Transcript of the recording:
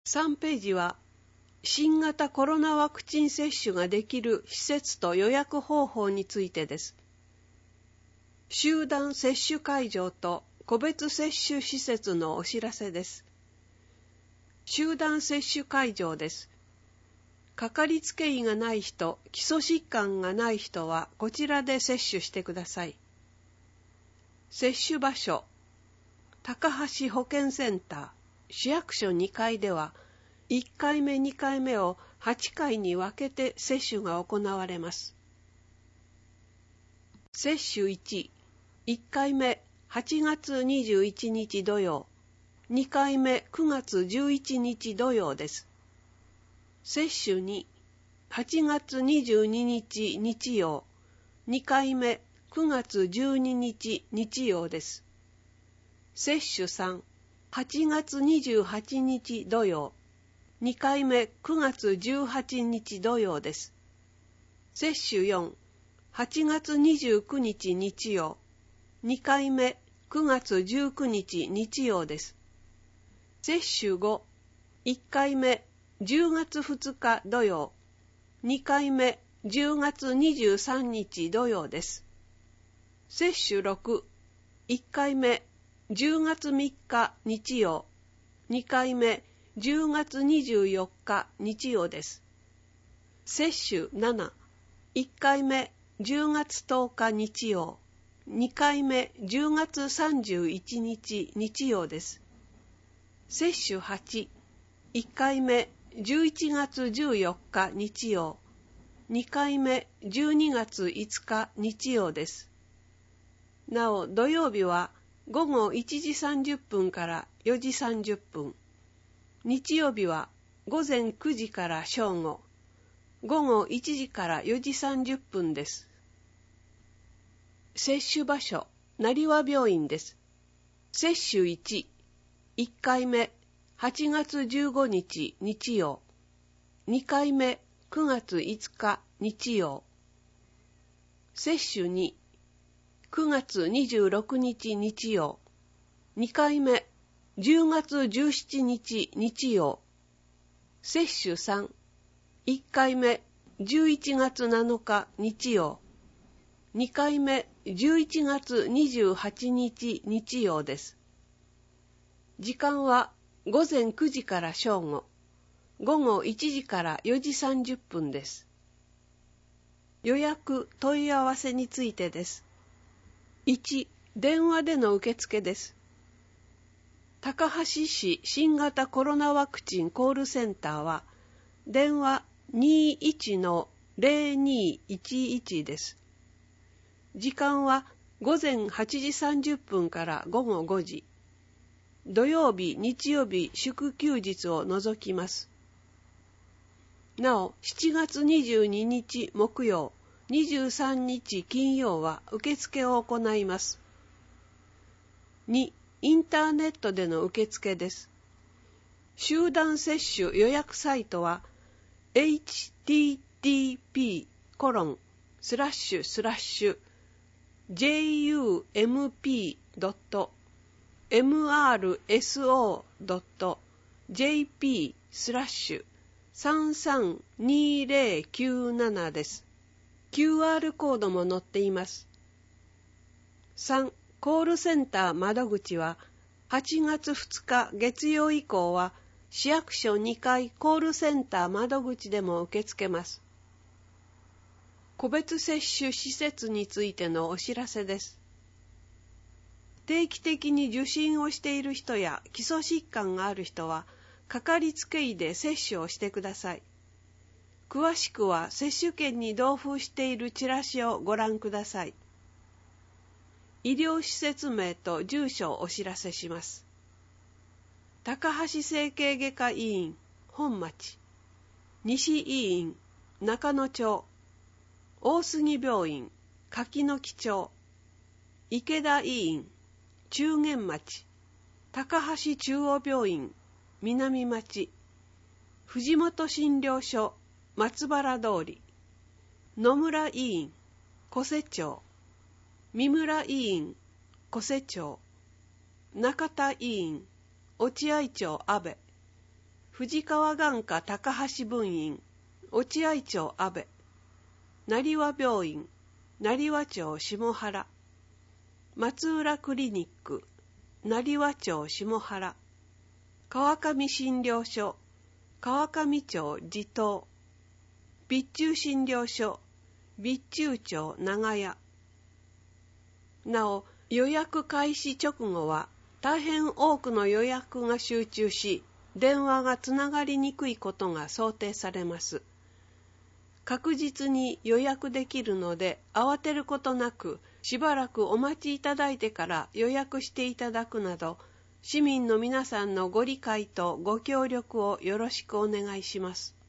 3ページは新型コロナワクチン接種ができる施設と予約方法についてです。集団接種会場と個別接種施設のお知らせです。集団接種会場です。かかりつけ医がない人、基礎疾患がない人はこちらで接種してください。接種場所、高橋保健センター、市役所2階では、1回目2回目を8回に分けて接種が行われます。接種1、1回目8月21日土曜、2回目9月11日土曜です。接種2、8月22日日曜、2回目9月12日日曜です。接種3、8月28日土曜、2回目9月18日土曜です。接種4、8月29日日曜、2回目9月19日日曜です。接種5、1回目10月2日土曜、2回目10月23日土曜です。接種6、1回目10月3日日曜、2回目10月24日日曜です。接種7、1回目10月10日日曜、2回目10月31日日曜です。接種8、1回目11月14日日曜、2回目12月5日日曜です。なお、土曜日は午後1時30分から4時30分、日曜日は午前9時から正午、午後1時から4時30分です。接種場所、成和病院です。接種1、1回目8月15日日曜、2回目9月5日日曜。接種2、9月26日日曜、2回目10月17日日曜。接種3、1回目11月7日日曜、2回目11月28日日曜です。時間は午前9時から正午、午後1時から4時30分です。予約・問い合わせについてです。1、電話での受付です。高橋市新型コロナワクチンコールセンターは、電話 21-0211 です。時間は午前8時30分から午後5時。土曜日、日曜日、祝休日を除きます。なお、7月22日木曜、23日金曜は受付を行います。2、インターネットでの受付です。集団接種予約サイトは http://jump.mrso.jp/332097 です。QR コードも載っています。3、コールセンター窓口は8月2日月曜以降は市役所2階コールセンター窓口でも受け付けます。個別接種施設についてのお知らせです。定期的に受診をしている人や基礎疾患がある人はかかりつけ医で接種をしてください。詳しくは接種券に同封しているチラシをご覧ください。医療施設名と住所をお知らせします。高橋整形外科医院本町、西医院中野町、大杉病院柿の木町、池田医院中元町、高橋中央病院南町、藤本診療所松原通り、野村医院小瀬町、三村医院小瀬町、中田医院落合町阿部、 藤川眼科高橋分院、落合町阿部、成和病院、成和町下原、松浦クリニック、成和町下原、川上診療所、川上町地頭、備中診療所、備中町長屋。なお、予約開始直後は大変多くの予約が集中し、電話がつながりにくいことが想定されます。確実に予約できるので、慌てることなく、しばらくお待ちいただいてから予約していただくなど、市民の皆さんのご理解とご協力をよろしくお願いします。